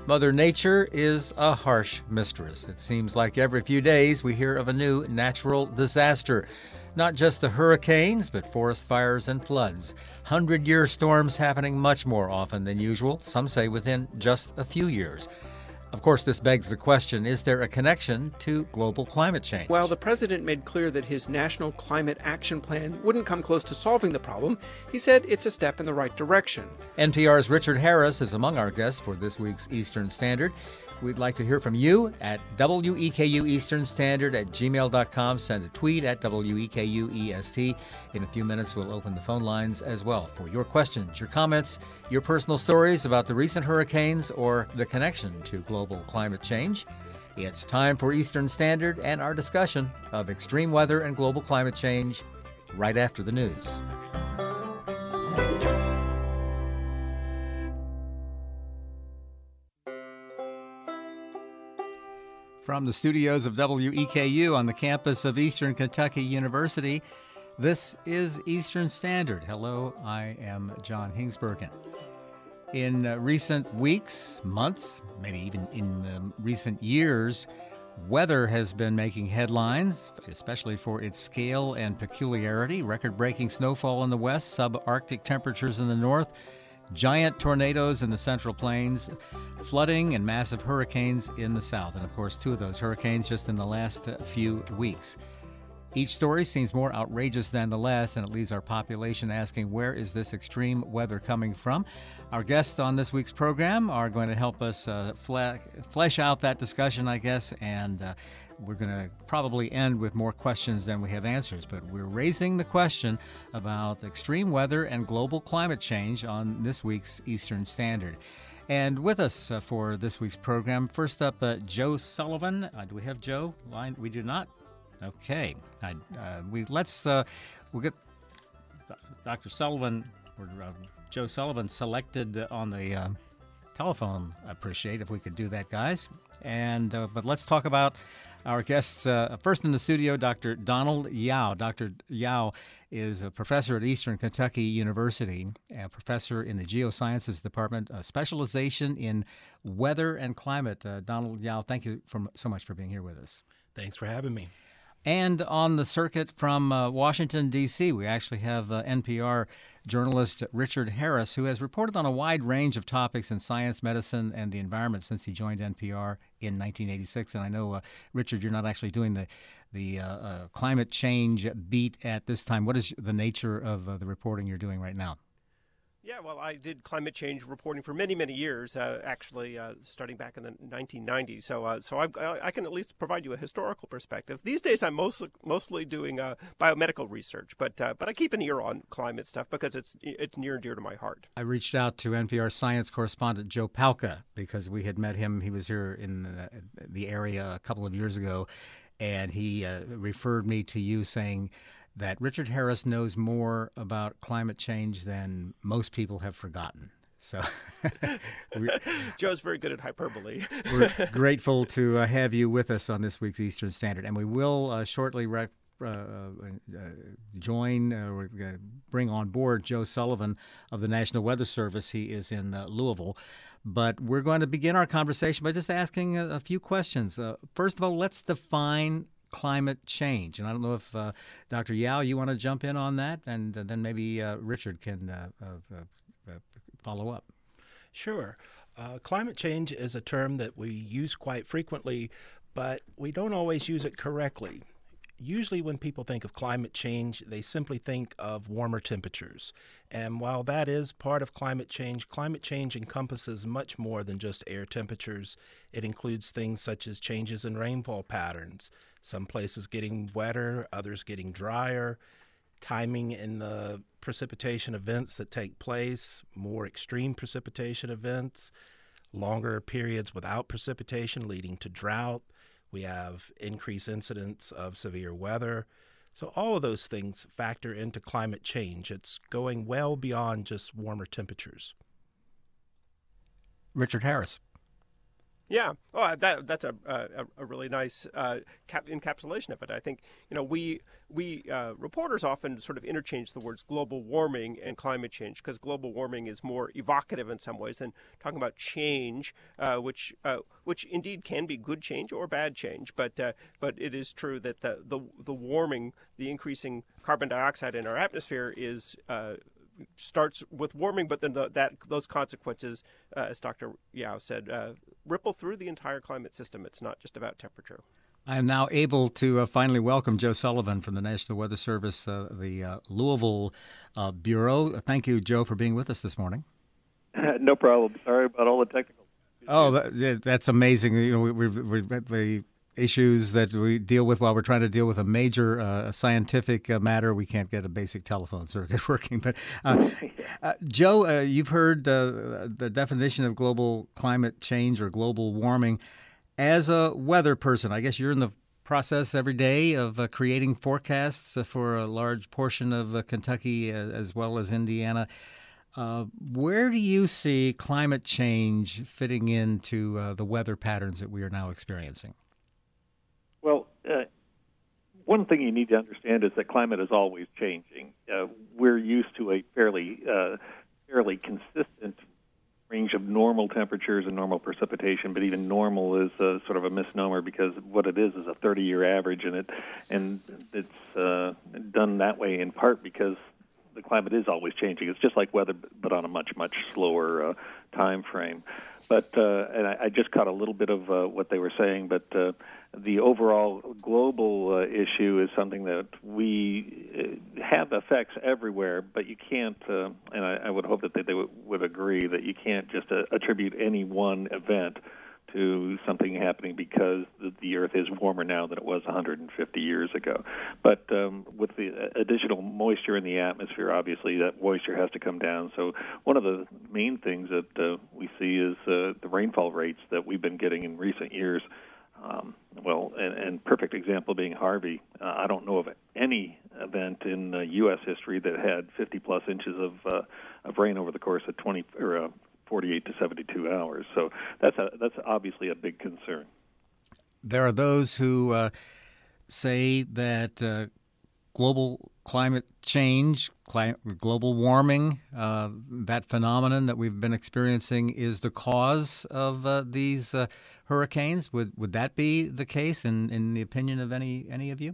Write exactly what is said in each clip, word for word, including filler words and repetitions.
Mother Nature is a harsh mistress. It seems like every few days we hear of a new natural disaster. Not just the hurricanes, but forest fires and floods. Hundred-year storms happening much more often than usual, some say within just a few years. Of course, this begs the question, is there a connection to global climate change? While the president made clear that his National Climate Action Plan wouldn't come close to solving the problem, he said it's a step in the right direction. N P R's Richard Harris is among our guests for this week's Eastern Standard. We'd like to hear from you at W E K U Eastern Standard at gmail dot com. Send a tweet at W E K U E S T. In a few minutes, we'll open the phone lines as well for your questions, your comments, your personal stories about the recent hurricanes or the connection to global climate change. It's time for Eastern Standard and our discussion of extreme weather and global climate change right after the news. From the studios of W E K U on the campus of Eastern Kentucky University, this is Eastern Standard. Hello, I am John Hingsbergen. In uh, recent weeks, months, maybe even in um, recent years, weather has been making headlines, especially for its scale and peculiarity. Record-breaking snowfall in the west, subarctic temperatures in the north, giant tornadoes in the Central Plains, flooding and massive hurricanes in the south. And of course, two of those hurricanes just in the last few weeks. Each story seems more outrageous than the last, and it leaves our population asking, where is this extreme weather coming from? Our guests on this week's program are going to help us uh, fle- flesh out that discussion, I guess, and uh, we're going to probably end with more questions than we have answers. But we're raising the question about extreme weather and global climate change on this week's Eastern Standard. And with us uh, for this week's program, first up, uh, Joe Sullivan. Uh, do we have Joe line? We do not. Okay. I, uh, we let's uh, we'll get Doctor Sullivan or uh, Joe Sullivan selected on the uh, telephone. I appreciate if we could do that, guys. And uh, but let's talk about our guests. Uh, first in the studio, Doctor Donald Yao. Doctor Yao is a professor at Eastern Kentucky University, a professor in the Geosciences Department, a specialization in weather and climate. Uh, Donald Yao, thank you for, so much for being here with us. Thanks for having me. And on the circuit from uh, Washington, D C, we actually have uh, N P R journalist Richard Harris, who has reported on a wide range of topics in science, medicine, and the environment since he joined N P R in nineteen eighty-six. And I know, uh, Richard, you're not actually doing the, the uh, uh, climate change beat at this time. What is the nature of uh, the reporting you're doing right now? Yeah, well, I did climate change reporting for many, many years, uh, actually, uh, starting back in the nineteen nineties. So uh, so I, I can at least provide you a historical perspective. These days, I'm mostly mostly doing uh, biomedical research, but uh, but I keep an ear on climate stuff because it's it's near and dear to my heart. I reached out to N P R science correspondent Joe Palca because we had met him. He was here in uh, the area a couple of years ago, and he uh, referred me to you saying that Richard Harris knows more about climate change than most people have forgotten. So Joe's very good at hyperbole. We're grateful to uh, have you with us on this week's Eastern Standard. And we will uh, shortly rec- uh, uh, join or uh, bring on board Joe Sullivan of the National Weather Service. He is in uh, Louisville. But we're going to begin our conversation by just asking a, a few questions. Uh, first of all, let's define climate change. And I don't know if uh, Doctor Yao, you want to jump in on that, and uh, then maybe uh, Richard can uh, uh, uh, follow up. Sure. Uh, climate change is a term that we use quite frequently, but we don't always use it correctly. Usually when people think of climate change, they simply think of warmer temperatures. And while that is part of climate change, climate change encompasses much more than just air temperatures. It includes things such as changes in rainfall patterns, some places getting wetter, others getting drier, timing in the precipitation events that take place, more extreme precipitation events, longer periods without precipitation leading to drought. We have increased incidence of severe weather. So all of those things factor into climate change. It's going well beyond just warmer temperatures. Richard Harris. Yeah, oh, that that's a a, a really nice uh, cap- encapsulation of it. I think you know we we uh, reporters often sort of interchange the words global warming and climate change because global warming is more evocative in some ways than talking about change, uh, which uh, which indeed can be good change or bad change. But uh, but it is true that the the the warming, the increasing carbon dioxide in our atmosphere is. Uh, starts with warming, but then the, that those consequences, uh, as Doctor Yao said, uh, ripple through the entire climate system. It's not just about temperature. I am now able to uh, finally welcome Joe Sullivan from the National Weather Service, uh, the uh, Louisville uh, Bureau. Thank you, Joe, for being with us this morning. No problem. Sorry about all the technical. Oh, that, that's amazing. You know, we, we've, we've the issues that we deal with while we're trying to deal with a major uh, scientific uh, matter. We can't get a basic telephone circuit working. But uh, uh, Joe, uh, you've heard uh, the definition of global climate change or global warming. As a weather person, I guess you're in the process every day of uh, creating forecasts uh, for a large portion of uh, Kentucky uh, as well as Indiana. Uh, where do you see climate change fitting into uh, the weather patterns that we are now experiencing? Well, uh, one thing you need to understand is that climate is always changing. Uh, we're used to a fairly uh, fairly consistent range of normal temperatures and normal precipitation, but even normal is uh, sort of a misnomer because what it is is a thirty-year average, and it and it's uh, done that way in part because the climate is always changing. It's just like weather, but on a much much slower uh, time frame. But uh, and I, I just caught a little bit of uh, what they were saying, but uh, the overall global uh, issue is something that we uh, have effects everywhere, but you can't, uh, and I, I would hope that they, they would, would agree that you can't just uh, attribute any one event to something happening because the, the Earth is warmer now than it was one hundred fifty years ago. But um, with the additional moisture in the atmosphere, obviously that moisture has to come down. So one of the main things that uh, we see is uh, the rainfall rates that we've been getting in recent years. Um, well, and, and perfect example being Harvey. Uh, I don't know of any event in uh, U S history that had fifty plus inches of uh, of rain over the course of twenty or uh, forty-eight to seventy-two hours. So that's a, that's obviously a big concern. There are those who uh, say that uh, global climate change, cli- global warming, uh, that phenomenon that we've been experiencing is the cause of uh, these uh, hurricanes. Would would that be the case in, in the opinion of any any of you?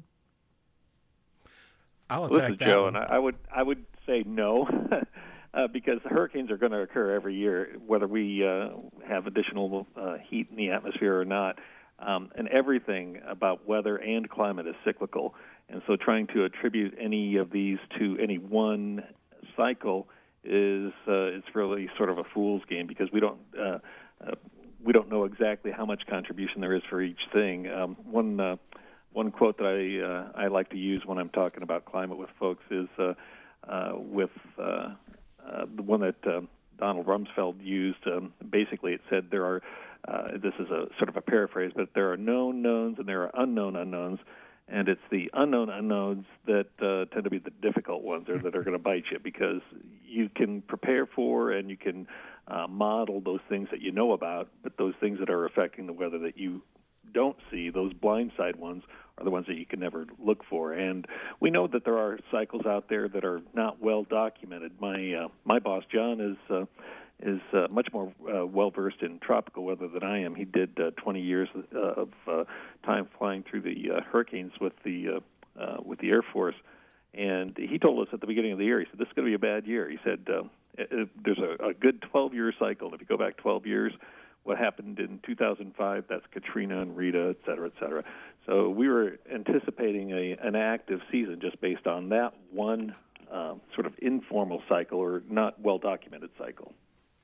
I'll Well, attack this is that Joe, one. and I, I would I would say no. Uh, because hurricanes are going to occur every year, whether we uh, have additional uh, heat in the atmosphere or not. Um, and everything about weather and climate is cyclical. And so trying to attribute any of these to any one cycle is uh, it's really sort of a fool's game because we don't uh, uh, we don't know exactly how much contribution there is for each thing. Um, one uh, one quote that I uh, I like to use when I'm talking about climate with folks is uh, uh, with uh, Uh, the one that uh, Donald Rumsfeld used, um, basically it said there are, uh, this is a sort of a paraphrase, but there are known knowns and there are unknown unknowns, and it's the unknown unknowns that uh, tend to be the difficult ones or that are going to bite you because you can prepare for and you can uh, model those things that you know about, but those things that are affecting the weather that you don't see, those blindside ones, are the ones that you can never look for. And we know that there are cycles out there that are not well documented. My uh, my boss John is uh, is uh, much more uh, well versed in tropical weather than I am. He did uh, twenty years uh, of uh, time flying through the uh, hurricanes with the uh, uh, with the Air Force, and he told us at the beginning of the year, he said, "This is going to be a bad year." He said, uh, it, "There's a, a good twelve-year cycle. If you go back twelve years." What happened in two thousand five, that's Katrina and Rita, et cetera, et cetera. So we were anticipating a, an active season just based on that one um, sort of informal cycle or not well-documented cycle.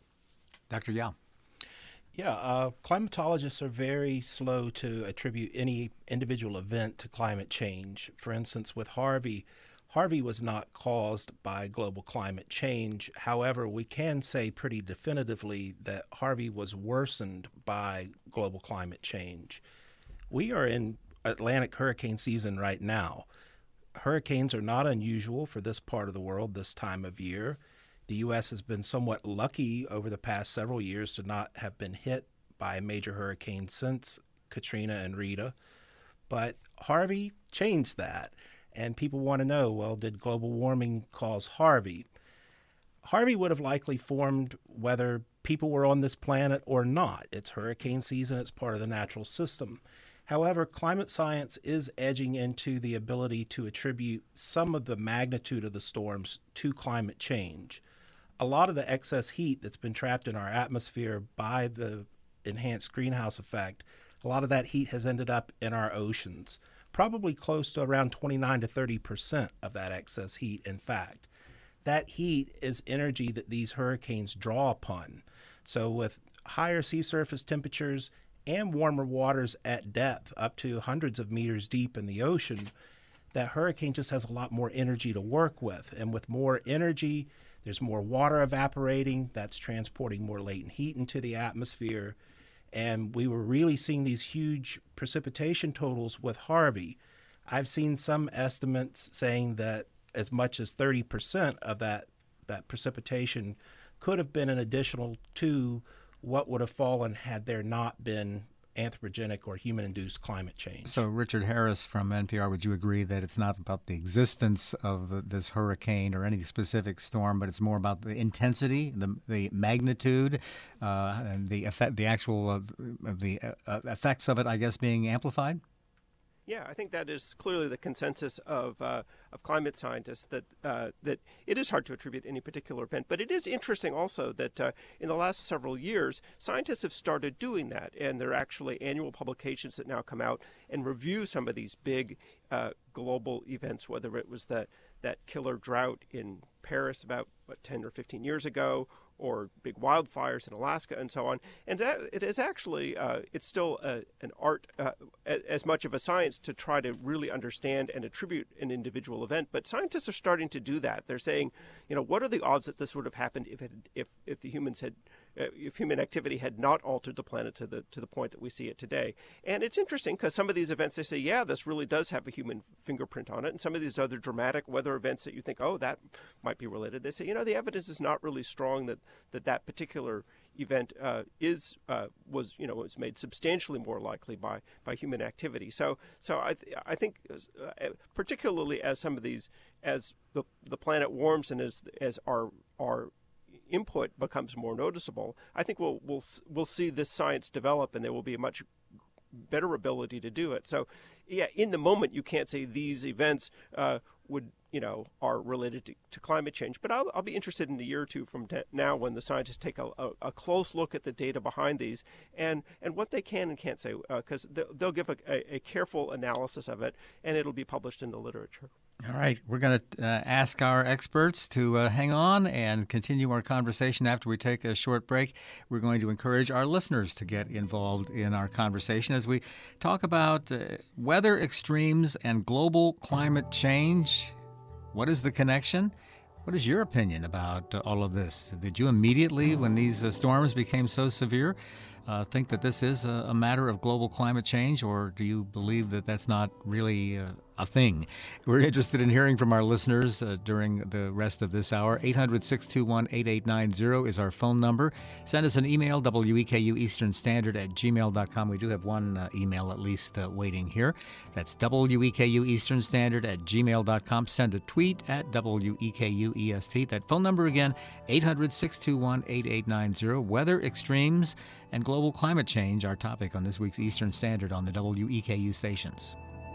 Doctor Yao. Yeah, uh, climatologists are very slow to attribute any individual event to climate change. For instance, with Harvey, Harvey was not caused by global climate change. However, we can say pretty definitively that Harvey was worsened by global climate change. We are in Atlantic hurricane season right now. Hurricanes are not unusual for this part of the world this time of year. The U S has been somewhat lucky over the past several years to not have been hit by a major hurricane since Katrina and Rita. But Harvey changed that. And people want to know, well, did global warming cause Harvey? Harvey would have likely formed whether people were on this planet or not. It's hurricane season. It's part of the natural system. However, climate science is edging into the ability to attribute some of the magnitude of the storms to climate change. A lot of the excess heat that's been trapped in our atmosphere by the enhanced greenhouse effect, a lot of that heat has ended up in our oceans, probably close to around twenty-nine to thirty percent of that excess heat, in fact. That heat is energy that these hurricanes draw upon. So with higher sea surface temperatures and warmer waters at depth, up to hundreds of meters deep in the ocean, that hurricane just has a lot more energy to work with. And with more energy, there's more water evaporating. That's transporting more latent heat into the atmosphere. And we were really seeing these huge precipitation totals with Harvey. I've seen some estimates saying that as much as thirty percent of that, that precipitation could have been an additional to what would have fallen had there not been anthropogenic or human-induced climate change. So, Richard Harris from N P R, would you agree that it's not about the existence of this hurricane or any specific storm, but it's more about the intensity, the the magnitude, uh, and the effect, the actual uh, the uh, effects of it, I guess, being amplified? Yeah, I think that is clearly the consensus of uh, of climate scientists, that uh, that it is hard to attribute any particular event. But it is interesting also that uh, in the last several years, scientists have started doing that, and there are actually annual publications that now come out and review some of these big uh, global events, whether it was that that killer drought in Paris about what, ten or fifteen years ago, or big wildfires in Alaska, and so on. And that, it is actually, uh, it's still a, an art uh, as much of a science to try to really understand and attribute an individual event. But scientists are starting to do that. They're saying, you know, what are the odds that this would have happened if it, if if the humans had, uh, if human activity had not altered the planet to the to the point that we see it today? And it's interesting because some of these events, they say, yeah, this really does have a human fingerprint on it. And some of these other dramatic weather events that you think, oh, that might be related, they say, you know, the evidence is not really strong that that that particular event uh, is uh, was you know was made substantially more likely by by human activity. So so I th- I think uh, particularly as some of these as the the planet warms and as as our our input becomes more noticeable, I think we'll we'll we'll see this science develop, and there will be a much better ability to do it. So yeah, in the moment you can't say these events uh, would you know, are related to, to climate change. But I'll, I'll be interested in a year or two from t- now when the scientists take a, a, a close look at the data behind these and, and what they can and can't say, because uh, they'll, they'll give a, a, a careful analysis of it, and it'll be published in the literature. All right. We're going to uh, ask our experts to uh, hang on and continue our conversation after we take a short break. We're going to encourage our listeners to get involved in our conversation as we talk about uh, weather extremes and global climate change. What is the connection? What is your opinion about uh, all of this? Did you immediately, when these uh, storms became so severe, uh, think that this is a, a matter of global climate change, or do you believe that that's not really uh, a thing? We're interested in hearing from our listeners uh, during the rest of this hour. eight hundred, six two one, eight eight nine zero is our phone number. Send us an email, W E K U Eastern Standard at gmail dot com. We do have one uh, email at least uh, waiting here. That's W E K U Eastern Standard at gmail dot com. Send a tweet at W E K U E S T. That phone number again, eight hundred, six two one, eight eight nine zero. Weather extremes and global climate change, our topic on this week's Eastern Standard on the W E K U stations.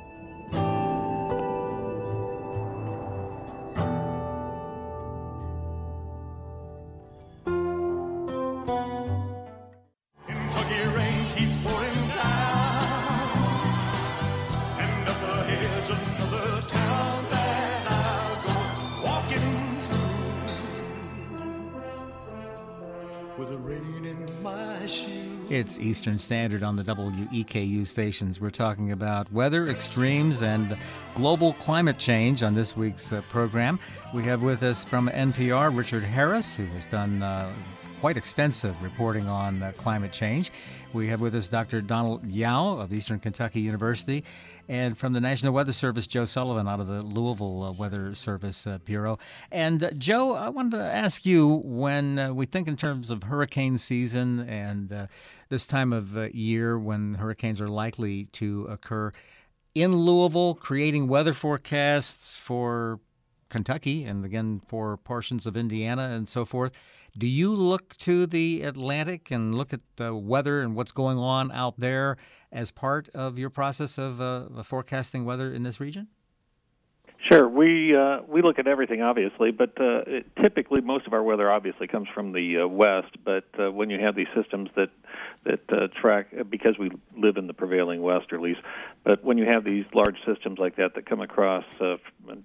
It's Eastern Standard on the W E K U stations. We're talking about weather extremes and global climate change on this week's uh, program. We have with us from N P R Richard Harris, who has done uh, quite extensive reporting on uh, climate change. We have with us Doctor Donald Yao of Eastern Kentucky University, and from the National Weather Service, Joe Sullivan out of the Louisville uh, Weather Service uh, Bureau. And uh, Joe, I wanted to ask you, when uh, we think in terms of hurricane season and uh, this time of uh, year when hurricanes are likely to occur, in Louisville, creating weather forecasts for Kentucky and again for portions of Indiana and so forth, do you look to the Atlantic and look at the weather and what's going on out there as part of your process of uh, forecasting weather in this region? Sure. We uh, we look at everything, obviously, but uh, it, typically most of our weather obviously comes from the uh, west. But uh, when you have these systems that that uh, track, because we live in the prevailing westerlies, but when you have these large systems like that that come across uh,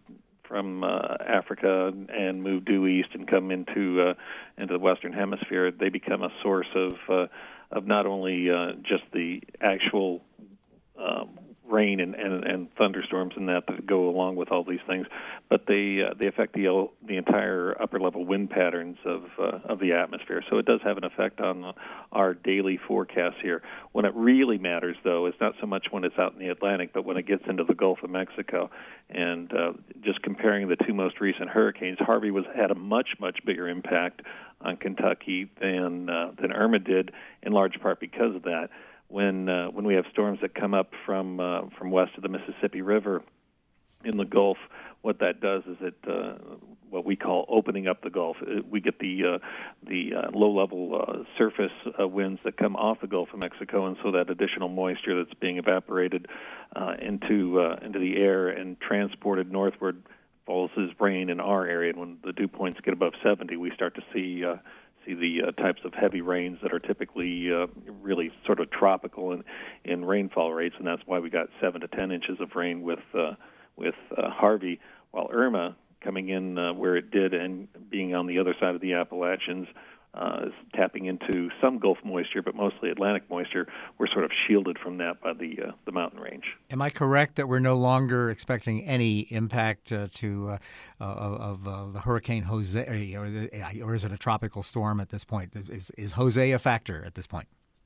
from uh, Africa and move due east and come into uh, into the Western Hemisphere, they become a source of uh, of not only uh, just the actual um, rain and, and, and thunderstorms and that that go along with all these things, but they uh, they affect the the entire upper level wind patterns of uh, of the atmosphere. So it does have an effect on our daily forecasts here. When it really matters, though, is not so much when it's out in the Atlantic, but when it gets into the Gulf of Mexico. And uh, just comparing the two most recent hurricanes, Harvey was had a much much bigger impact on Kentucky than uh, than Irma did, in large part because of that. When uh, when we have storms that come up from uh, from west of the Mississippi River in the Gulf, what that does is it uh, what we call opening up the Gulf. It, we get the uh, the uh, low-level uh, surface uh, winds that come off the Gulf of Mexico, and so that additional moisture that's being evaporated uh, into uh, into the air and transported northward falls as rain in our area. And when the dew points get above seventy, we start to see uh, see the uh, types of heavy rains that are typically uh, really sort of tropical in, in rainfall rates, and that's why we got seven to ten inches of rain with uh, with uh, Harvey, while Irma coming in uh, where it did and being on the other side of the Appalachians uh, is tapping into some Gulf moisture, but mostly Atlantic moisture. We're sort of shielded from that by the uh, the mountain range. Am I correct that we're no longer expecting any impact uh, to uh, of, of uh, the Hurricane Jose, or, the, or is it a tropical storm at this point? Is, is Jose a factor at this point?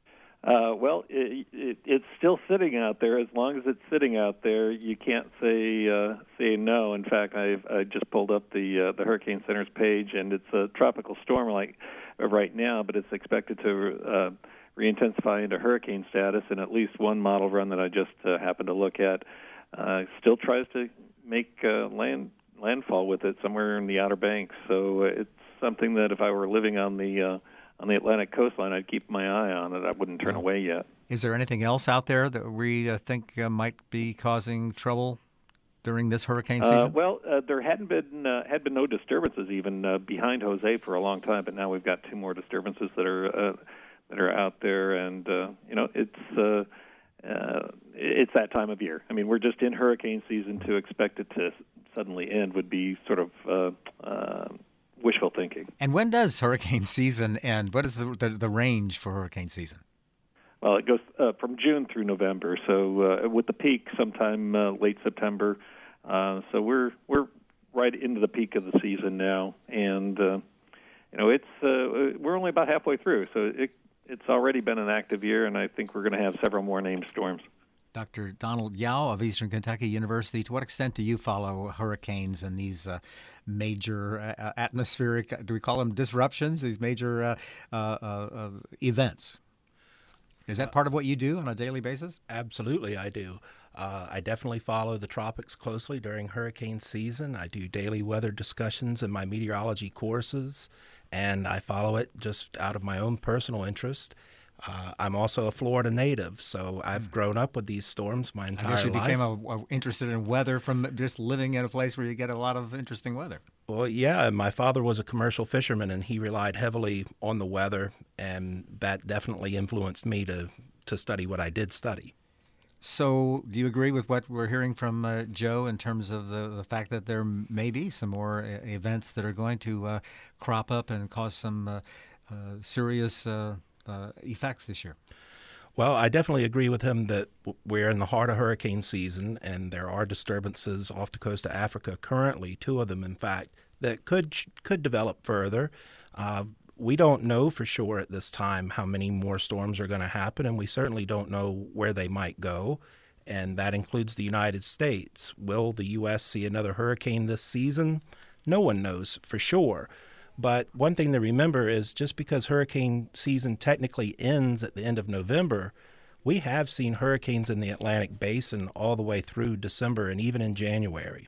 Uh, well, it, it, it's still sitting out there. As long as it's sitting out there, you can't say uh, say no. In fact, I've I just pulled up the uh, the Hurricane Center's page, and it's a tropical storm like uh, right now, but it's expected to uh, re-intensify into hurricane status. And at least one model run that I just uh, happened to look at uh, still tries to make uh, land landfall with it somewhere in the Outer Banks. So uh, it's something that if I were living on the uh, on the Atlantic coastline, I'd keep my eye on it. I wouldn't turn away yet. Is there anything else out there that we uh, think uh, might be causing trouble during this hurricane season? Uh, well, uh, there hadn't been uh, had been no disturbances even uh, behind Jose for a long time, but now we've got two more disturbances that are uh, that are out there, and uh, you know it's uh, uh, it's that time of year. I mean, we're just in hurricane season. To expect it to suddenly end would be sort of uh, uh, wishful thinking. And when does hurricane season end? What is the the, the range for hurricane season? Well, it goes uh, from June through November. So uh, with the peak sometime uh, late September. Uh, so we're we're right into the peak of the season now, and uh, you know it's uh, we're only about halfway through. So it it's already been an active year, and I think we're going to have several more named storms. Doctor Donald Yao of Eastern Kentucky University, to what extent do you follow hurricanes and these uh, major uh, atmospheric, do we call them disruptions, these major uh, uh, uh, events? Is that part of what you do on a daily basis? Absolutely, I do. Uh, I definitely follow the tropics closely during hurricane season. I do daily weather discussions in my meteorology courses, and I follow it just out of my own personal interest. Uh, I'm also a Florida native, so I've grown up with these storms my entire life. I guess you became a, a, interested in weather from just living in a place where you get a lot of interesting weather. Well, yeah, my father was a commercial fisherman, and he relied heavily on the weather, and that definitely influenced me to, to study what I did study. So do you agree with what we're hearing from uh, Joe in terms of the, the fact that there may be some more uh, events that are going to uh, crop up and cause some uh, uh, serious uh, uh, effects this year? Well, I definitely agree with him that we're in the heart of hurricane season, and there are disturbances off the coast of Africa currently, two of them, in fact, that could could develop further. Uh, we don't know for sure at this time how many more storms are going to happen, and we certainly don't know where they might go, and that includes the United States. Will the U S see another hurricane this season? No one knows for sure. But one thing to remember is just because hurricane season technically ends at the end of November, we have seen hurricanes in the Atlantic Basin all the way through December and even in January.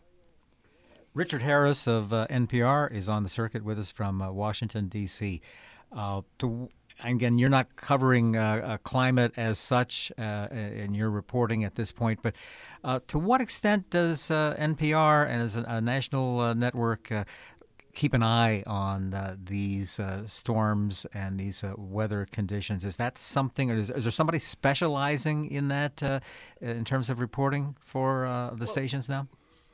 Richard Harris of uh, N P R is on the circuit with us from uh, Washington, D C Uh, to, again, you're not covering uh, uh, climate as such uh, in your reporting at this point, but uh, to what extent does uh, N P R and as a, a national uh, network uh, keep an eye on uh, these uh, storms and these uh, weather conditions? Is that something, or is, is there somebody specializing in that uh, in terms of reporting for uh, the well, stations now?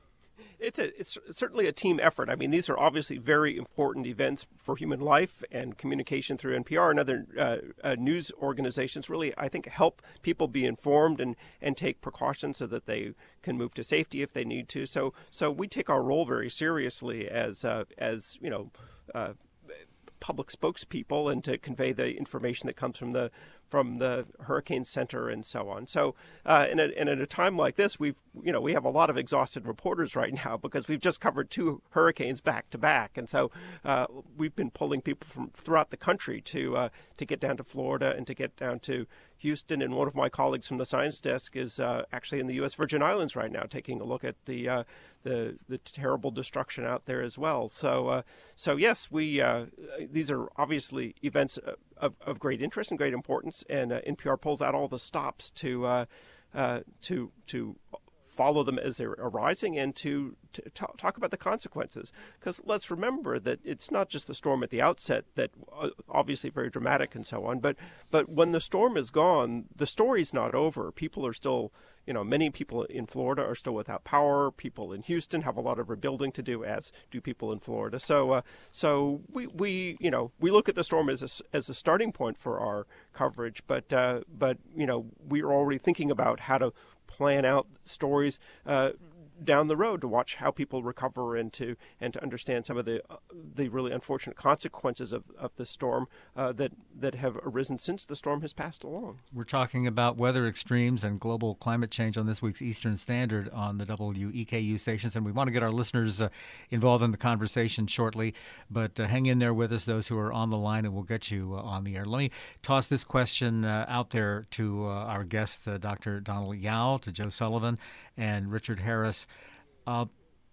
It's a, it's certainly a team effort. I mean, these are obviously very important events for human life, and communication through N P R and other uh, uh, news organizations really, I think, help people be informed and, and take precautions so that they can move to safety if they need to. So so we take our role very seriously as uh, as you know uh, public spokespeople, and to convey the information that comes from the from the Hurricane Center and so on. So, uh, and, at, and at a time like this, we've, you know, we have a lot of exhausted reporters right now because we've just covered two hurricanes back to back, and so uh, we've been pulling people from throughout the country to uh, to get down to Florida and to get down to Houston. And one of my colleagues from the science desk is uh, actually in the U S Virgin Islands right now, taking a look at the uh, the the terrible destruction out there as well. So, uh, so yes, we uh, these are obviously events of, of great interest and great importance. And uh, N P R pulls out all the stops to uh, uh, to to follow them as they're arising, and to, to talk about the consequences. Because let's remember that it's not just the storm at the outset that uh, obviously very dramatic and so on, but but when the storm is gone, the story's not over. People are still, you know, many people in Florida are still without power. People in Houston have a lot of rebuilding to do, as do people in Florida. So, uh, so we, we, you know, we look at the storm as a, as a starting point for our coverage, but, uh, but you know, we are already thinking about how to plan out stories uh, down the road to watch how people recover, and to and to understand some of the uh, the really unfortunate consequences of, of the storm uh, that that have arisen since the storm has passed along. We're talking about weather extremes and global climate change on this week's Eastern Standard on the W E K U stations, and we want to get our listeners uh, involved in the conversation shortly, but uh, hang in there with us, those who are on the line, and we'll get you uh, on the air. Let me toss this question uh, out there to uh, our guests, uh, Doctor Donald Yao, to Joe Sullivan, and Richard Harris. Uh,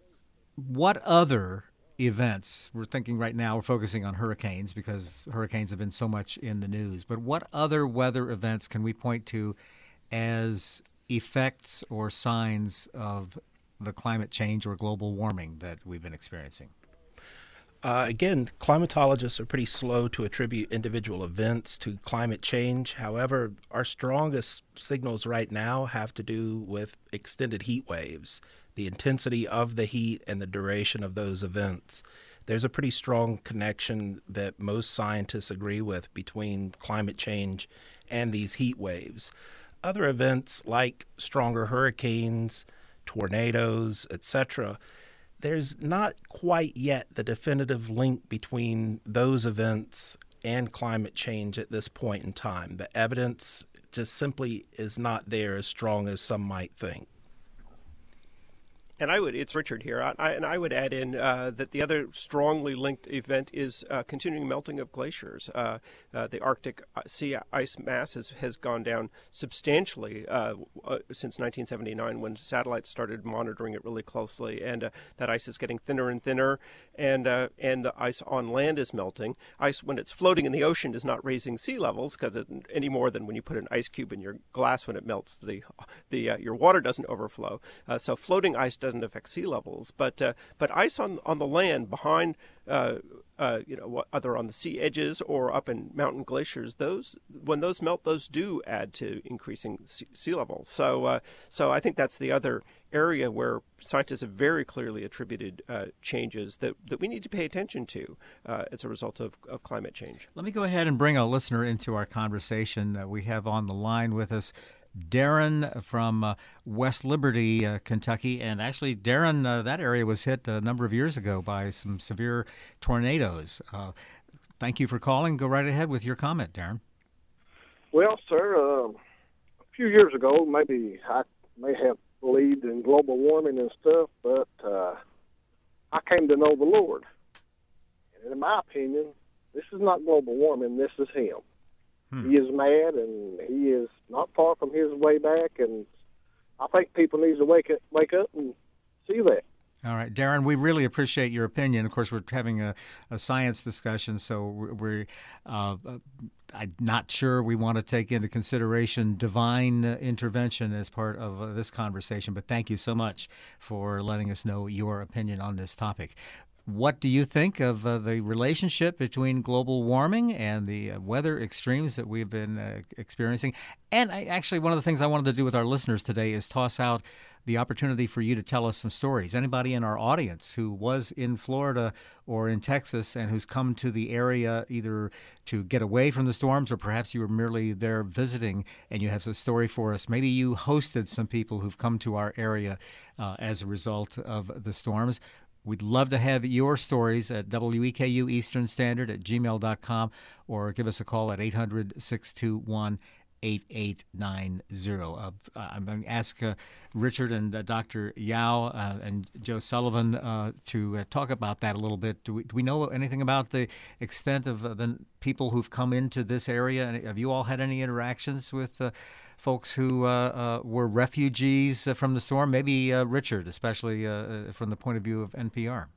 what other events, we're thinking right now, we're focusing on hurricanes because hurricanes have been so much in the news, but what other weather events can we point to as effects or signs of the climate change or global warming that we've been experiencing? Uh, again, climatologists are pretty slow to attribute individual events to climate change. However, our strongest signals right now have to do with extended heat waves, the intensity of the heat and the duration of those events. There's a pretty strong connection that most scientists agree with between climate change and these heat waves. Other events like stronger hurricanes, tornadoes, et cetera, there's not quite yet the definitive link between those events and climate change at this point in time. The evidence just simply is not there as strong as some might think. And I would, it's Richard here, I, I, and I would add in uh, that the other strongly linked event is uh, continuing melting of glaciers. Uh, uh, the Arctic sea ice mass has, has gone down substantially uh, uh, since nineteen seventy-nine, when satellites started monitoring it really closely, and uh, that ice is getting thinner and thinner, and uh, and the ice on land is melting. Ice, when it's floating in the ocean, is not raising sea levels, because any more than when you put an ice cube in your glass when it melts, the the uh, your water doesn't overflow. Uh, so floating ice doesn't doesn't affect sea levels, but uh, but ice on on the land behind, uh, uh, you know, either on the sea edges or up in mountain glaciers, those when those melt, those do add to increasing sea, sea levels. So uh, so I think that's the other area where scientists have very clearly attributed uh, changes that, that we need to pay attention to uh, as a result of, of climate change. Let me go ahead and bring a listener into our conversation. Uh, we have on the line with us Darren from uh, West Liberty, uh, Kentucky. And actually, Darren, uh, that area was hit a number of years ago by some severe tornadoes. Uh, thank you for calling. Go right ahead with your comment, Darren. Well, sir, uh, a few years ago, maybe I may have believed in global warming and stuff, but uh, I came to know the Lord. And in my opinion, this is not global warming, this is him. Hmm. He is mad, and he is not far from his way back, and I think people need to wake up, wake up and see that. All right, Darren, we really appreciate your opinion. Of course, we're having a, a science discussion, so we're, we're uh, I'm not sure we want to take into consideration divine uh, intervention as part of uh, this conversation, but thank you so much for letting us know your opinion on this topic. What do you think of uh, the relationship between global warming and the uh, weather extremes that we've been uh, experiencing? And I, actually, one of the things I wanted to do with our listeners today is toss out the opportunity for you to tell us some stories. Anybody in our audience who was in Florida or in Texas and who's come to the area either to get away from the storms, or perhaps you were merely there visiting and you have a story for us. Maybe you hosted some people who've come to our area uh, as a result of the storms. We'd love to have your stories at W E K U Eastern Standard at gmail dot com, or give us a call at eight hundred, six two one, eight eight nine zero. Uh, I'm going to ask uh, Richard and uh, Doctor Yao uh, and Joe Sullivan uh, to uh, talk about that a little bit. Do we, do we know anything about the extent of uh, the people who've come into this area? And have you all had any interactions with uh, folks who uh, uh, were refugees uh, from the storm? Maybe uh, Richard, especially uh, from the point of view of N P R.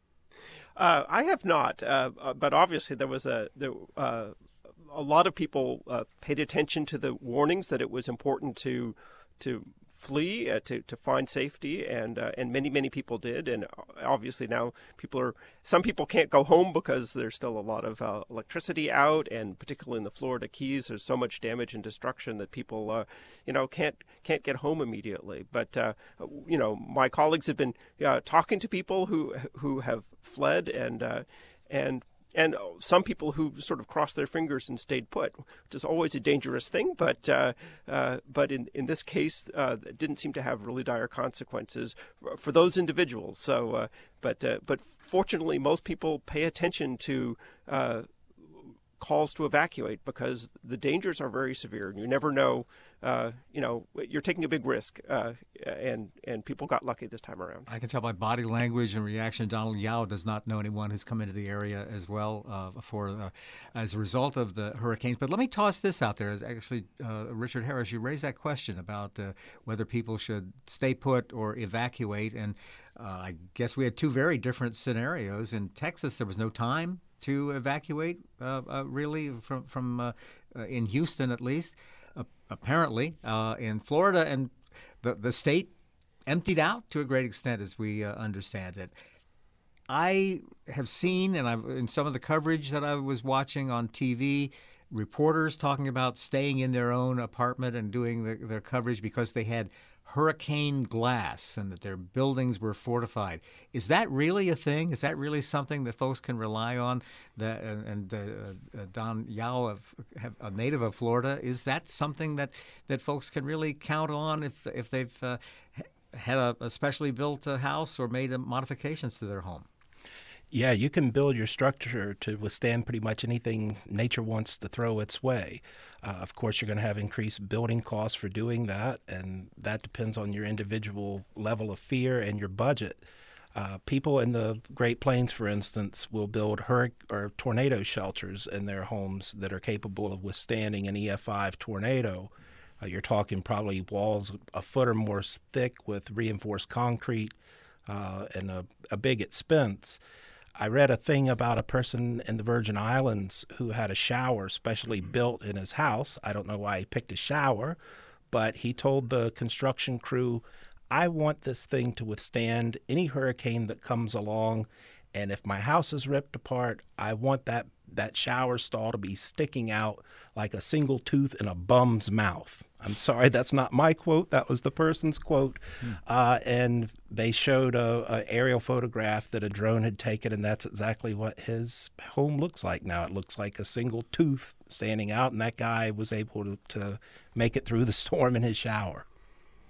Uh, I have not, uh, but obviously there was a there, uh, a lot of people uh, paid attention to the warnings that it was important to to flee, uh, to to find safety, and uh, and many many people did. And obviously now people are some people can't go home because there's still a lot of uh, electricity out, and particularly in the Florida Keys, there's so much damage and destruction that people uh, you know can't can't get home immediately. But uh, you know my colleagues have been uh, talking to people who who have fled, and uh, and. And some people who sort of crossed their fingers and stayed put, which is always a dangerous thing. But uh, uh, but in, in this case, uh, it didn't seem to have really dire consequences for, for those individuals. So, uh, but uh, but fortunately, most people pay attention to uh, calls to evacuate because the dangers are very severe. You never know. Uh, you know, you're taking a big risk, uh, and and people got lucky this time around. I can tell by body language and reaction, Donald Yao does not know anyone who's come into the area as well uh, for uh, as a result of the hurricanes. But let me toss this out there. Actually, uh, Richard Harris, you raised that question about uh, whether people should stay put or evacuate, and uh, I guess we had two very different scenarios. In Texas, there was no time to evacuate, uh, uh, really, from from uh, uh, in Houston at least. Uh, apparently, uh, in Florida, and the the state emptied out to a great extent, as we uh, understand it. I have seen, and I've in some of the coverage that I was watching on T V, reporters talking about staying in their own apartment and doing the, their coverage because they had hurricane glass and that their buildings were fortified. Is that really a thing? Is that really something that folks can rely on? That, and and uh, uh, Don Yao, of, a native of Florida, is that something that, that folks can really count on if if they've uh, had a, a specially built uh, house or made uh, modifications to their home? Yeah, you can build your structure to withstand pretty much anything nature wants to throw its way. Uh, of course, you're going to have increased building costs for doing that, and that depends on your individual level of fear and your budget. Uh, people in the Great Plains, for instance, will build hurricane or tornado shelters in their homes that are capable of withstanding an E F five tornado. Uh, you're talking probably walls a foot or more thick with reinforced concrete uh, and a, a big expense. I read a thing about a person in the Virgin Islands who had a shower specially built in his house. I don't know why he picked a shower, but he told the construction crew, I want this thing to withstand any hurricane that comes along, and if my house is ripped apart, I want that, that shower stall to be sticking out like a single tooth in a bum's mouth. I'm sorry, that's not my quote. That was the person's quote. Hmm. Uh, and they showed a, a aerial photograph that a drone had taken, and that's exactly what his home looks like now. It looks like a single tooth standing out, and that guy was able to, to make it through the storm in his shower.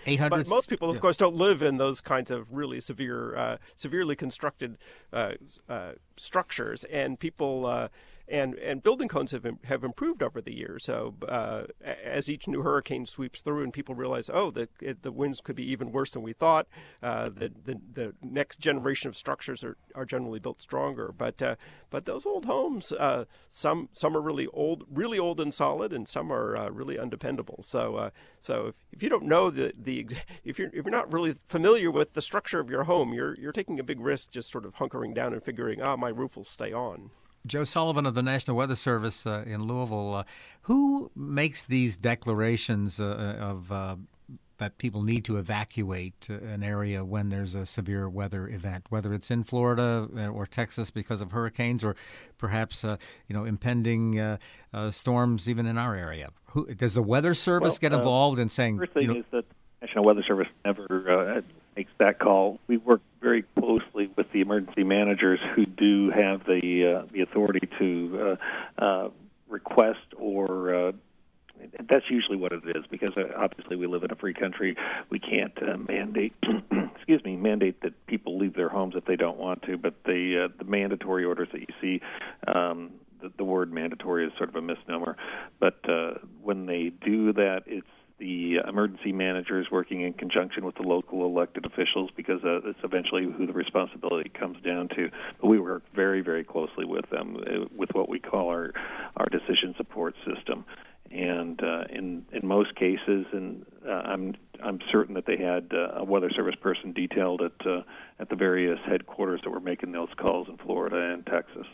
eight hundred. But most people, of yeah. course, don't live in those kinds of really severe, uh, severely constructed uh, uh, structures, and people. Uh, And and building codes have have improved over the years. So uh, as each new hurricane sweeps through, and people realize, oh, the it, the winds could be even worse than we thought. Uh, the, the the next generation of structures are, are generally built stronger. But uh, but those old homes, uh, some some are really old, really old and solid, and some are uh, really undependable. So uh, so if, if you don't know the the if you're if you're not really familiar with the structure of your home, you're you're taking a big risk just sort of hunkering down and figuring, ah, oh, my roof will stay on. Joe Sullivan of the National Weather Service uh, in Louisville. Uh, who makes these declarations uh, of uh, that people need to evacuate an area when there's a severe weather event, whether it's in Florida or Texas because of hurricanes, or perhaps uh, you know impending uh, uh, storms even in our area? Who does the Weather Service well, get involved uh, in saying? First thing you know, is that the National Weather Service never uh, makes that call. We work very closely with the emergency managers who do have the uh, the authority to uh, uh, request or uh, that's usually what it is, because uh, obviously we live in a free country. We can't uh, mandate excuse me mandate that people leave their homes if they don't want to, but the uh, the mandatory orders that you see, um, the, the word mandatory is sort of a misnomer, but uh, when they do that, it's the emergency managers working in conjunction with the local elected officials, because uh, it's eventually who the responsibility comes down to. But we work very, very closely with them uh, with what we call our, our decision support system. And uh, in in most cases, and uh, I'm I'm certain that they had uh, a Weather Service person detailed at uh, at the various headquarters that were making those calls in Florida and Texas.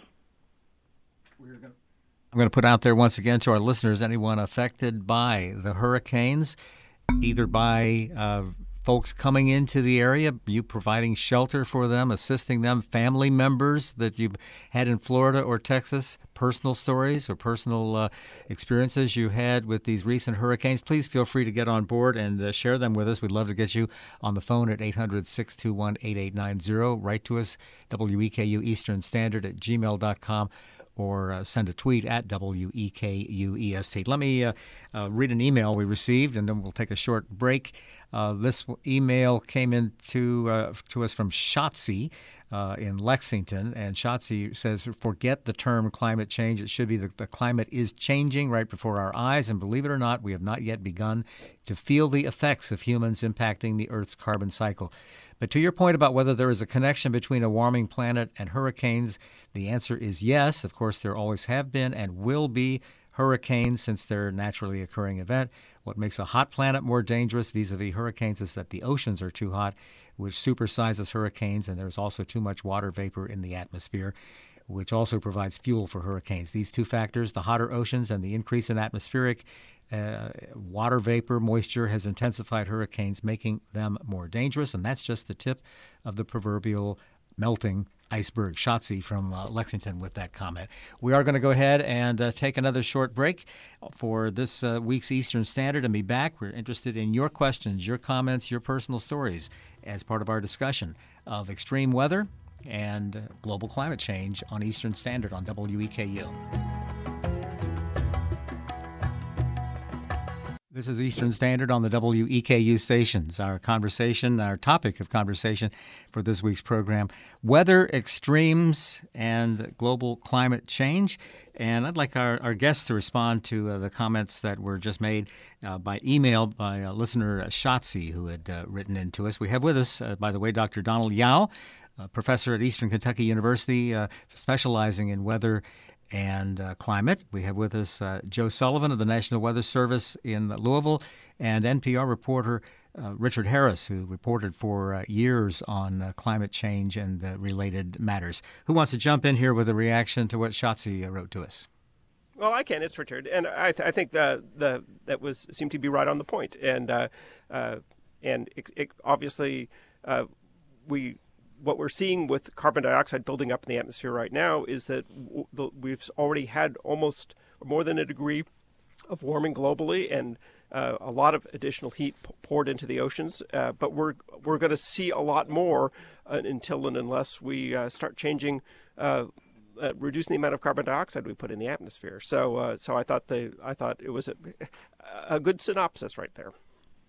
We're gonna- I'm going to put out there once again to our listeners, anyone affected by the hurricanes, either by uh, folks coming into the area, you providing shelter for them, assisting them, family members that you've had in Florida or Texas, personal stories or personal uh, experiences you had with these recent hurricanes, please feel free to get on board and uh, share them with us. We'd love to get you on the phone at eight hundred, six two one, eight eight nine zero. Write to us, W E K U Eastern Standard at gmail dot com. Or uh, send a tweet at W E K U E S T. Let me uh, uh, read an email we received, and then we'll take a short break. Uh, this email came in to, uh, to us from Shotzi uh, in Lexington, and Shotzi says, forget the term climate change. It should be the, the climate is changing right before our eyes, and believe it or not, we have not yet begun to feel the effects of humans impacting the Earth's carbon cycle. But to your point about whether there is a connection between a warming planet and hurricanes, the answer is yes. Of course, there always have been and will be hurricanes since they're a naturally occurring event. What makes a hot planet more dangerous vis-a-vis hurricanes is that the oceans are too hot, which supersizes hurricanes, and there's also too much water vapor in the atmosphere, which also provides fuel for hurricanes. These two factors, the hotter oceans and the increase in atmospheric uh, water vapor, moisture, has intensified hurricanes, making them more dangerous, and that's just the tip of the proverbial melting iceberg. Shotzi from uh, Lexington with that comment. We are going to go ahead and uh, take another short break for this uh, week's Eastern Standard and be back. We're interested in your questions, your comments, your personal stories as part of our discussion of extreme weather and uh, global climate change on Eastern Standard on W E K U. This is Eastern Standard on the W E K U stations. Our conversation, our topic of conversation for this week's program, weather extremes and global climate change. And I'd like our, our guests to respond to uh, the comments that were just made uh, by email by uh, listener Shotzi, who had uh, written in to us. We have with us, uh, by the way, Doctor Donald Yao, a professor at Eastern Kentucky University, uh, specializing in weather and uh, climate. We have with us uh, Joe Sullivan of the National Weather Service in Louisville, and N P R reporter uh, Richard Harris, who reported for uh, years on uh, climate change and uh, related matters. Who wants to jump in here with a reaction to what Shotzi uh, wrote to us? Well, I can. It's Richard, and I, th- I think the the that was seemed to be right on the point, and uh, uh, and it, it, obviously uh, we. What we're seeing with carbon dioxide building up in the atmosphere right now is that w- the, we've already had almost more than a degree of warming globally, and uh, a lot of additional heat p- poured into the oceans. Uh, but we're we're going to see a lot more uh, until and unless we uh, start changing, uh, uh, reducing the amount of carbon dioxide we put in the atmosphere. So, uh, so I thought the I thought it was a, a good synopsis right there.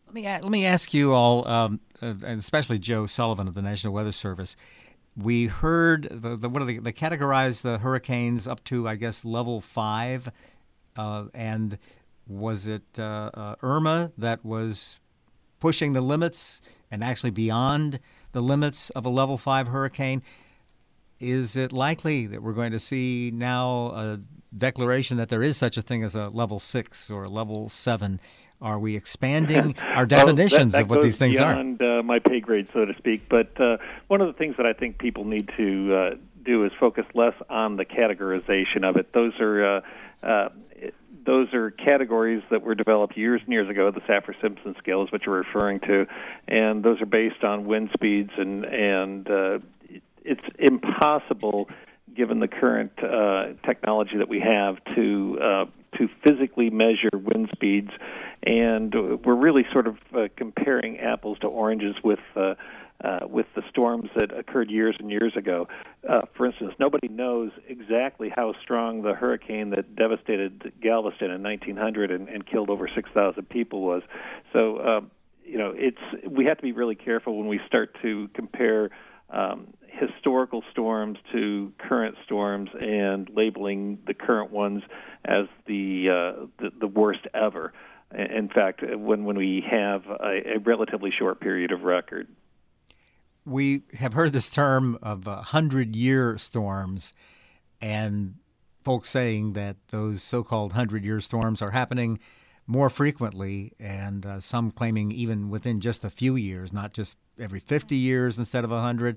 Let me let me ask you all, um, and especially Joe Sullivan of the National Weather Service. We heard the, the what do they, they categorize the hurricanes up to, I guess, level five, uh, and was it uh, uh, Irma that was pushing the limits and actually beyond the limits of a level five hurricane? Is it likely that we're going to see now a declaration that there is such a thing as a level six or a level seven? Are we expanding our definitions well, that, that of what these things beyond, are? Uh, my pay grade, so to speak. But uh, one of the things that I think people need to uh, do is focus less on the categorization of it. Those are uh, uh, those are categories that were developed years and years ago. The Saffir-Simpson scale is what you're referring to, and those are based on wind speeds, and and uh, it's impossible, given the current uh, technology that we have, to uh, to physically measure wind speeds, and we're really sort of uh, comparing apples to oranges with uh, uh, with the storms that occurred years and years ago. Uh, for instance, nobody knows exactly how strong the hurricane that devastated Galveston in nineteen hundred and, and killed over six thousand people was. So, uh, you know, it's we have to be really careful when we start to compare Um, historical storms to current storms and labeling the current ones as the uh, the, the worst ever. In fact, when when we have a, a relatively short period of record. We have heard this term of uh, hundred-year storms, and folks saying that those so-called hundred-year storms are happening more frequently, and uh, some claiming even within just a few years, not just every fifty years instead of one hundred.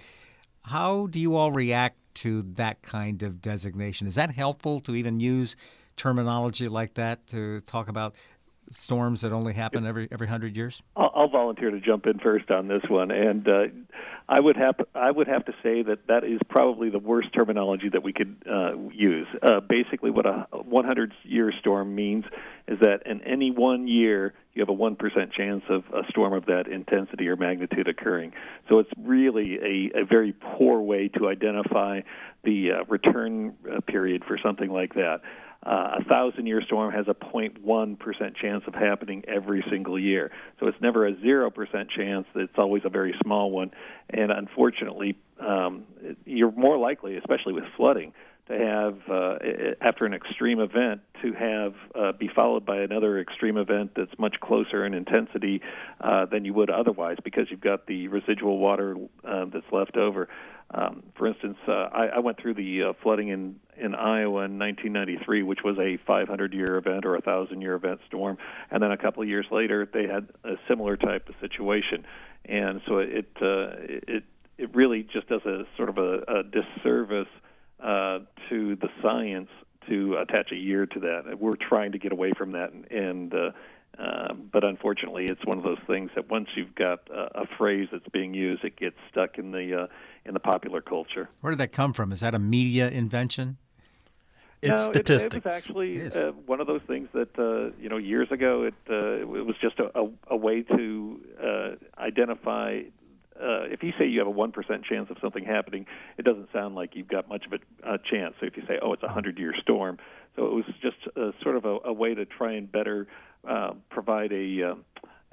How do you all react to that kind of designation? Is that helpful to even use terminology like that to talk about storms that only happen every every hundred years? I'll, I'll volunteer to jump in first on this one, and uh, I would have I would have to say that that is probably the worst terminology that we could uh, use. Uh, basically, what a hundred-year storm means is that in any one year you have a one percent chance of a storm of that intensity or magnitude occurring. So it's really a, a very poor way to identify the uh, return uh, period for something like that. Uh, a thousand-year storm has a zero point one percent chance of happening every single year. So it's never a zero percent chance. It's always a very small one. And unfortunately, um, you're more likely, especially with flooding, to have, uh, after an extreme event, to have uh, be followed by another extreme event that's much closer in intensity uh, than you would otherwise, because you've got the residual water uh, that's left over. Um, for instance, uh, I, I went through the uh, flooding in, in Iowa in nineteen ninety-three, which was a five hundred year event or a one thousand year event storm, and then a couple of years later they had a similar type of situation. And so it uh, it it really just does a sort of a, a disservice uh, to the science to attach a year to that. We're trying to get away from that, and, and uh, uh, but unfortunately, it's one of those things that once you've got a, a phrase that's being used, it gets stuck in the uh, in the popular culture. Where did that come from? Is that a media invention? It's no, statistics. It, it was actually it uh, one of those things that uh, you know years ago it uh, it was just a, a, a way to uh, identify. Uh, if you say you have a one percent chance of something happening, it doesn't sound like you've got much of a, a chance. So if you say, oh, it's a hundred-year storm, so it was just a, sort of a, a way to try and better uh, provide a uh,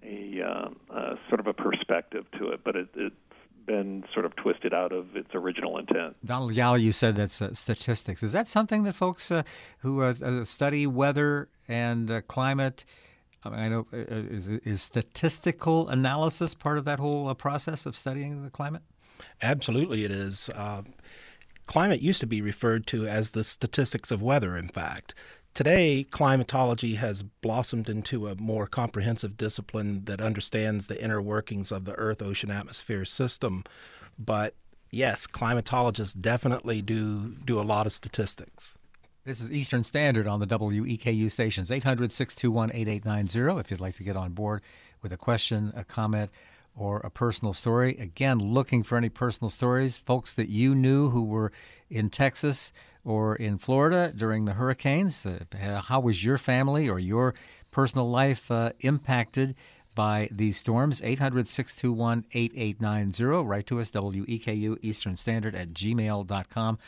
a uh, uh, sort of a perspective to it, but it, it's been sort of twisted out of its original intent. Donald Yalla, you said that's uh, statistics. Is that something that folks uh, who uh, uh, study weather and uh, climate, I, mean, I know, uh, is, is statistical analysis part of that whole uh, process of studying the climate? Absolutely it is. Uh, climate used to be referred to as the statistics of weather, in fact. Today, climatology has blossomed into a more comprehensive discipline that understands the inner workings of the Earth, ocean, atmosphere system. But yes, climatologists definitely do do a lot of statistics. This is Eastern Standard on the W E K U stations, eight hundred, six two one, eight eight nine zero, if you'd like to get on board with a question, a comment, or a personal story. Again, looking for any personal stories, folks that you knew who were in Texas or in Florida during the hurricanes. Uh, how was your family or your personal life uh, impacted by these storms? eight hundred, six two one, eight eight nine zero. Write to us, W E K U Eastern Standard at gmail dot com.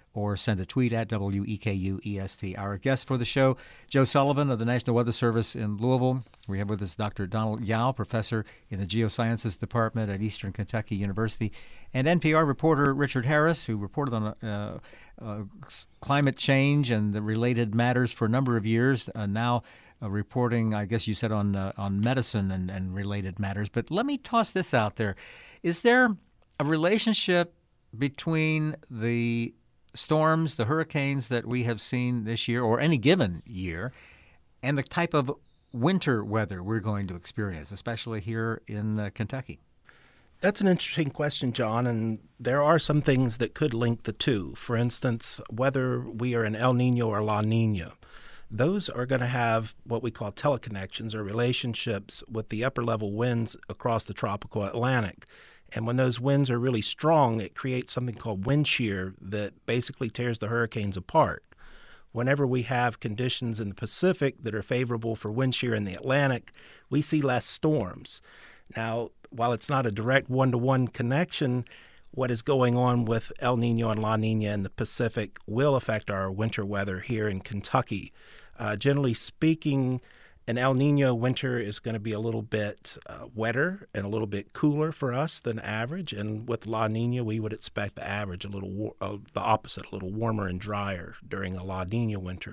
or send a tweet at W E K U E S T. Our guest for the show, Joe Sullivan of the National Weather Service in Louisville. We have with us Doctor Donald Yao, professor in the Geosciences Department at Eastern Kentucky University, and N P R reporter Richard Harris, who reported on uh, uh, climate change and the related matters for a number of years, uh, now uh, reporting, I guess you said, on uh, on medicine and, and related matters. But let me toss this out there. Is there a relationship between the storms, the hurricanes that we have seen this year, or any given year, and the type of winter weather we're going to experience, especially here in uh, Kentucky? That's an interesting question, John, and there are some things that could link the two. For instance, whether we are in El Nino or La Nina, those are going to have what we call teleconnections or relationships with the upper level winds across the tropical Atlantic. And when those winds are really strong, it creates something called wind shear that basically tears the hurricanes apart. Whenever we have conditions in the Pacific that are favorable for wind shear in the Atlantic, we see less storms. Now, while it's not a direct one-to-one connection, what is going on with El Nino and La Nina in the Pacific will affect our winter weather here in Kentucky. Uh, generally speaking, an El Nino winter is going to be a little bit uh, wetter and a little bit cooler for us than average. And with La Nina, we would expect the average a little, war- uh, the opposite, a little warmer and drier during a La Nina winter.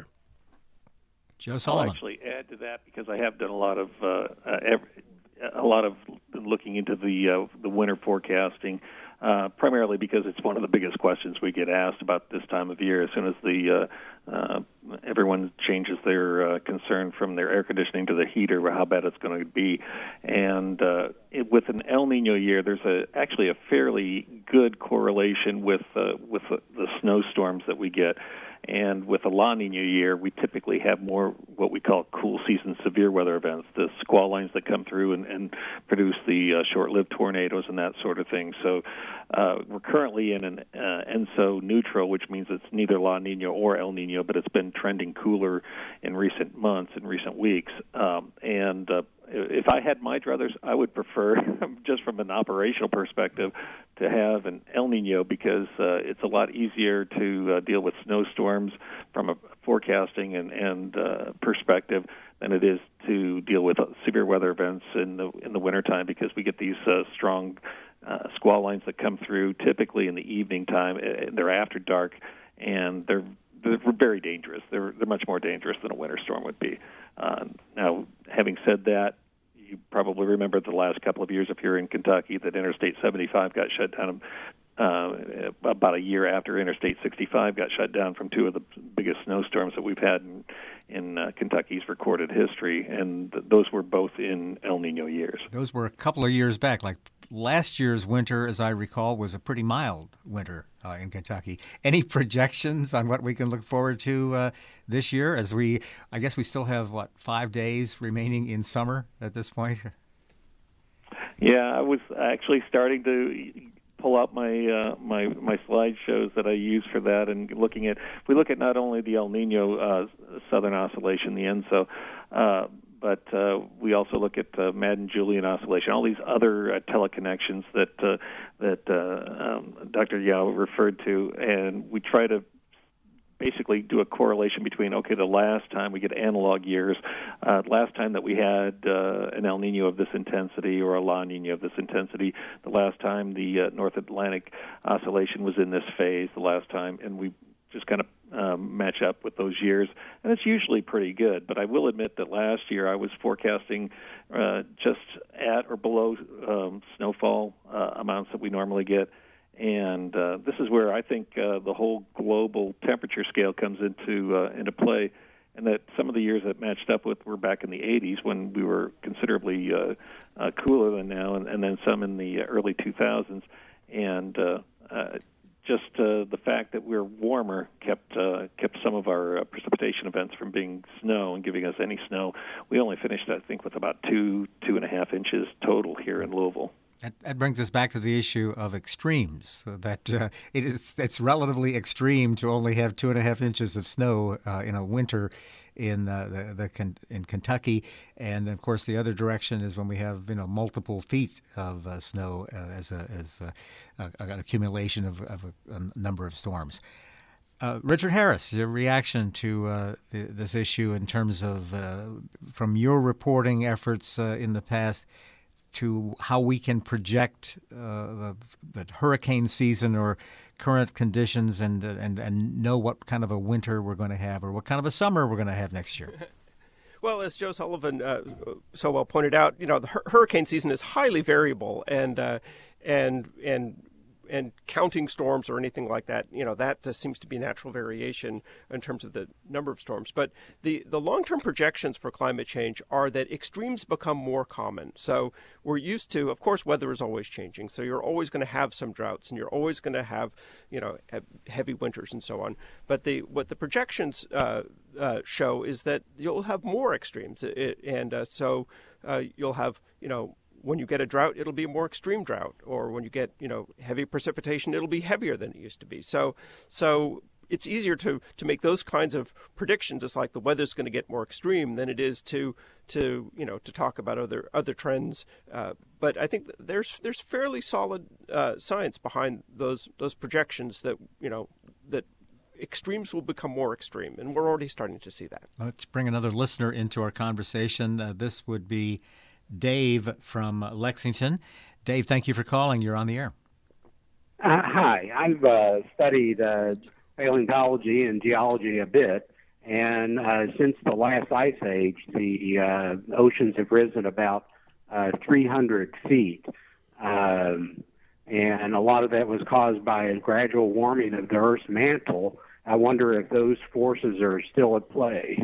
Joe Sullivan. I'll actually add to that because I have done a lot of uh, uh, every, a lot of looking into the uh, the winter forecasting. Uh, primarily because it's one of the biggest questions we get asked about this time of year. As soon as the uh, uh, everyone changes their uh, concern from their air conditioning to the heater, how bad it's going to be, and uh, it, with an El Nino year, there's a actually a fairly good correlation with uh, with the, the snowstorms that we get. And with a La Nina year, we typically have more what we call cool season severe weather events, the squall lines that come through and, and produce the uh, short-lived tornadoes and that sort of thing. So uh, we're currently in an uh, ENSO neutral, which means it's neither La Nina or El Nino, but it's been trending cooler in recent months, in recent weeks. Um, and uh, if I had my druthers, I would prefer, just from an operational perspective, to have an El Nino because uh, it's a lot easier to uh, deal with snowstorms from a forecasting and, and uh, perspective than it is to deal with severe weather events in the in the wintertime because we get these uh, strong uh, squall lines that come through typically in the evening time. They're after dark, and they're they're very dangerous. They're they're much more dangerous than a winter storm would be. Uh, now, having said that, you probably remember the last couple of years, if you're in Kentucky, that Interstate seventy-five got shut down uh, about a year after Interstate sixty-five got shut down from two of the biggest snowstorms that we've had in, in uh, Kentucky's recorded history, and th- those were both in El Nino years. Those were a couple of years back. Like last year's winter, as I recall, was a pretty mild winter uh, in Kentucky. Any projections on what we can look forward to uh, this year? As we, I guess we still have, what, five days remaining in summer at this point? Yeah, I was actually starting to pull out my uh, my my slideshows that I use for that, and looking at we look at not only the El Nino uh, Southern Oscillation, the ENSO, uh, but uh, we also look at uh, Madden-Julian Oscillation, all these other uh, teleconnections that uh, that uh, um, Doctor Yao referred to, and we try to basically do a correlation between, okay, the last time we get analog years, uh, last time that we had uh, an El Nino of this intensity or a La Nina of this intensity, the last time the uh, North Atlantic Oscillation was in this phase, the last time, and we just kind of um, match up with those years, and it's usually pretty good. But I will admit that last year I was forecasting uh, just at or below um, snowfall uh, amounts that we normally get. And uh, this is where I think uh, the whole global temperature scale comes into uh, into play, and that some of the years that matched up with were back in the eighties when we were considerably uh, uh, cooler than now, and, and then some in the early two thousands. And uh, uh, just uh, the fact that we're warmer kept uh, kept some of our uh, precipitation events from being snow and giving us any snow. We only finished, I think, with about two, two and a half inches total here in Louisville. That, that brings us back to the issue of extremes. So that uh, it is it's relatively extreme to only have two and a half inches of snow uh, in a winter in uh, the, the in Kentucky, and of course the other direction is when we have you know multiple feet of uh, snow uh, as a as a, a, an accumulation of, of a, a number of storms. Uh, Richard Harris, your reaction to uh, th- this issue in terms of uh, from your reporting efforts uh, in the past to how we can project uh, the, the hurricane season or current conditions and, uh, and and know what kind of a winter we're going to have or what kind of a summer we're going to have next year. Well, as Joe Sullivan uh, so well pointed out, you know, the hur- hurricane season is highly variable, and uh, and and and counting storms or anything like that, you know, that just seems to be natural variation in terms of the number of storms. But the, the long-term projections for climate change are that extremes become more common. So we're used to, of course, weather is always changing. So you're always going to have some droughts, and you're always going to have, you know, heavy winters and so on. But the what the projections uh, uh, show is that you'll have more extremes, it, and uh, so uh, you'll have, you know, when you get a drought, it'll be a more extreme drought, or when you get, you know, heavy precipitation, it'll be heavier than it used to be. So, so it's easier to, to make those kinds of predictions. It's like the weather's going to get more extreme than it is to, to you know, to talk about other other trends. Uh, but I think there's there's fairly solid uh, science behind those those projections that, you know, that extremes will become more extreme, and we're already starting to see that. Let's bring another listener into our conversation. Uh, this would be Dave from Lexington. Dave, thank you for calling. You're on the air. Uh, hi. I've uh, studied uh, paleontology and geology a bit, and uh, since the last ice age, the uh, oceans have risen about uh, three hundred feet, um, and a lot of that was caused by a gradual warming of the Earth's mantle. I wonder if those forces are still at play.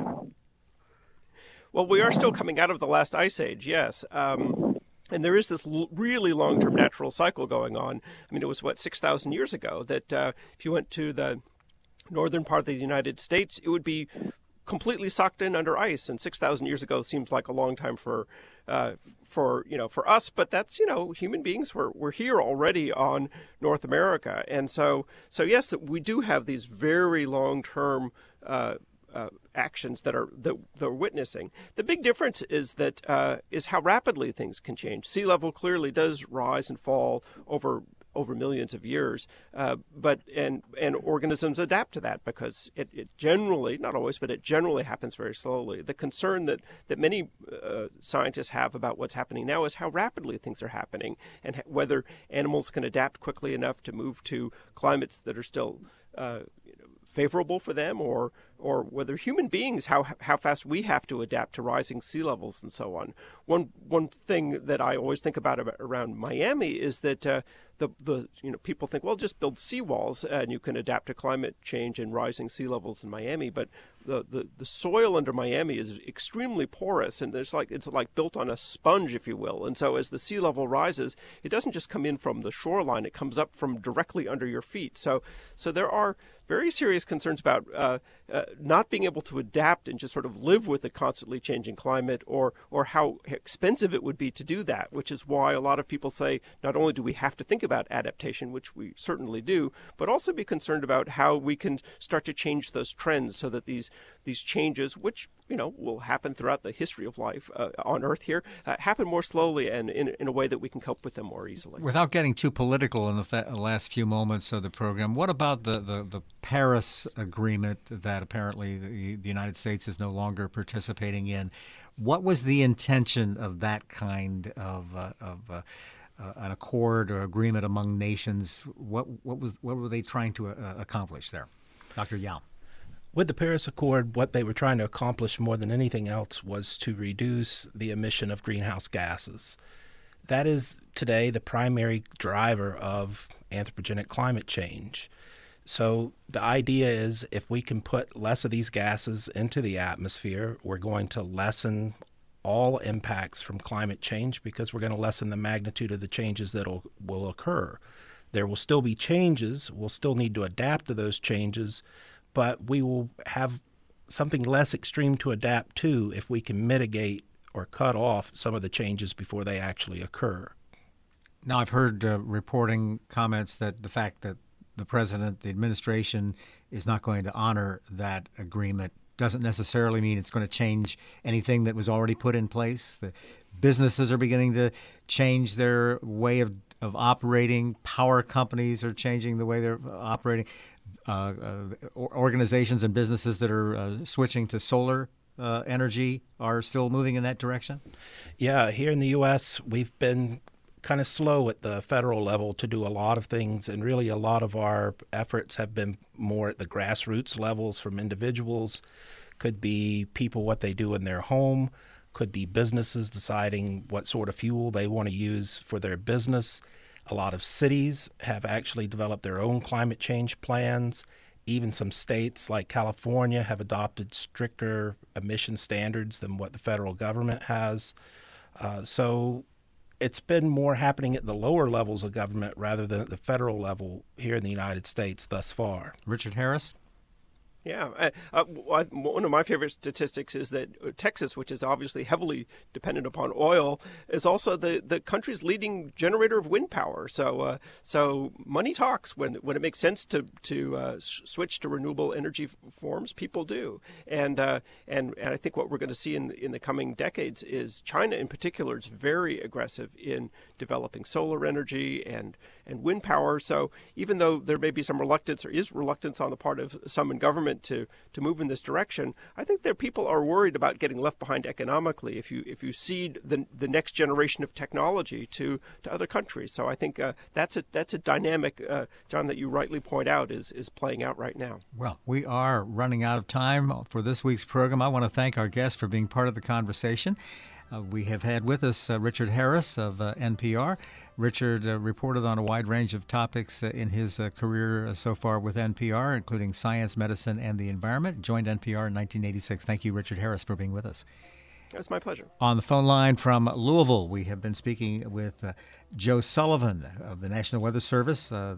Well, we are still coming out of the last ice age, yes. Um, and there is this l- really long-term natural cycle going on. I mean, it was, what, six thousand years ago that uh, if you went to the northern part of the United States, it would be completely sucked in under ice. And six thousand years ago seems like a long time for, uh, for you know, for us. But that's, you know, human beings were, were here already on North America. And so, so yes, we do have these very long-term uh Uh, actions that are that they're witnessing. The big difference is that uh, is how rapidly things can change. Sea level clearly does rise and fall over over millions of years, uh, but and and organisms adapt to that because it, it generally, not always, but it generally happens very slowly. The concern that that many uh, scientists have about what's happening now is how rapidly things are happening, and ha- whether animals can adapt quickly enough to move to climates that are still uh, you know, favorable for them, or or whether human beings, how how fast we have to adapt to rising sea levels and so on. One one thing that I always think about, about around Miami is that uh, the the you know people think, well, just build seawalls and you can adapt to climate change and rising sea levels in Miami, but the, the, the soil under Miami is extremely porous, and it's like it's like built on a sponge, if you will. And so as the sea level rises, it doesn't just come in from the shoreline; it comes up from directly under your feet. So so there are very serious concerns about uh, uh, not being able to adapt and just sort of live with a constantly changing climate, or or how expensive it would be to do that, which is why a lot of people say not only do we have to think about adaptation, which we certainly do, but also be concerned about how we can start to change those trends so that these these changes, which you know will happen throughout the history of life uh, on Earth here, uh, happen more slowly and in, in a way that we can cope with them more easily. Without getting too political in the fa- last few moments of the program, what about the, the, the Paris Agreement that apparently the, the United States is no longer participating in? What was the intention of that kind of uh, of uh, uh, an accord or agreement among nations? What what was what were they trying to uh, accomplish there, Doctor Yao? With the Paris Accord, what they were trying to accomplish more than anything else was to reduce the emission of greenhouse gases. That is today the primary driver of anthropogenic climate change. So the idea is if we can put less of these gases into the atmosphere, we're going to lessen all impacts from climate change because we're going to lessen the magnitude of the changes that will, will occur. There will still be changes. We'll still need to adapt to those changes, but we will have something less extreme to adapt to if we can mitigate or cut off some of the changes before they actually occur. Now, I've heard uh, reporting comments that the fact that the president, the administration, is not going to honor that agreement doesn't necessarily mean it's going to change anything that was already put in place. The businesses are beginning to change their way of, of operating. Power companies are changing the way they're operating. uh, uh, organizations and businesses that are uh, switching to solar uh, energy are still moving in that direction? Yeah, here in the U S, we've been kind of slow at the federal level to do a lot of things, and really a lot of our efforts have been more at the grassroots levels from individuals. Could be people what they do in their home, could be businesses deciding what sort of fuel they want to use for their business. A lot of cities have actually developed their own climate change plans. Even some states like California have adopted stricter emission standards than what the federal government has. Uh, so it's been more happening at the lower levels of government rather than at the federal level here in the United States thus far. Richard Harris? Yeah. Uh, one of my favorite statistics is that Texas, which is obviously heavily dependent upon oil, is also the, the country's leading generator of wind power. So uh, so money talks. When when it makes sense to to uh, switch to renewable energy forms, people do. And uh, and and I think what we're going to see in in the coming decades is China in particular is very aggressive in developing solar energy and and wind power. So even though there may be some reluctance, or is reluctance on the part of some in government to to move in this direction, I think that people are worried about getting left behind economically if you if you cede the the next generation of technology to to other countries. So I think uh, that's a that's a dynamic, uh, John, that you rightly point out is is playing out right now. Well, we are running out of time for this week's program. I want to thank our guests for being part of the conversation. Uh, we have had with us uh, Richard Harris of uh, N P R. Richard uh, reported on a wide range of topics uh, in his uh, career uh, so far with N P R, including science, medicine, and the environment. Joined N P R in nineteen eighty-six. Thank you, Richard Harris, for being with us. It's my pleasure. On the phone line from Louisville, we have been speaking with uh, Joe Sullivan of the National Weather Service. Uh,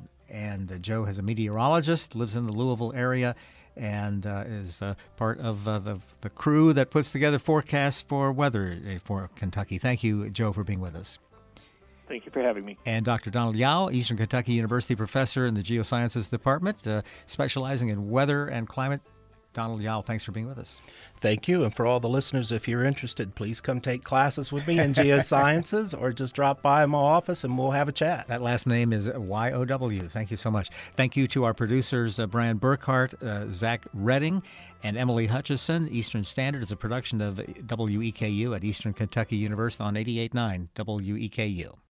and uh, Joe is a meteorologist, lives in the Louisville area, and uh, is uh, part of uh, the, the crew that puts together forecasts for weather for Kentucky. Thank you, Joe, for being with us. Thank you for having me. And Doctor Donald Yao, Eastern Kentucky University professor in the Geosciences Department, uh, specializing in weather and climate. Donald Yao, thanks for being with us. Thank you. And for all the listeners, if you're interested, please come take classes with me in geosciences or just drop by my office and we'll have a chat. That last name is Y O W. Thank you so much. Thank you to our producers, uh, Brian Burkhart, uh, Zach Redding, and Emily Hutchison. Eastern Standard is a production of W E K U at Eastern Kentucky University on eighty-eight point nine W E K U.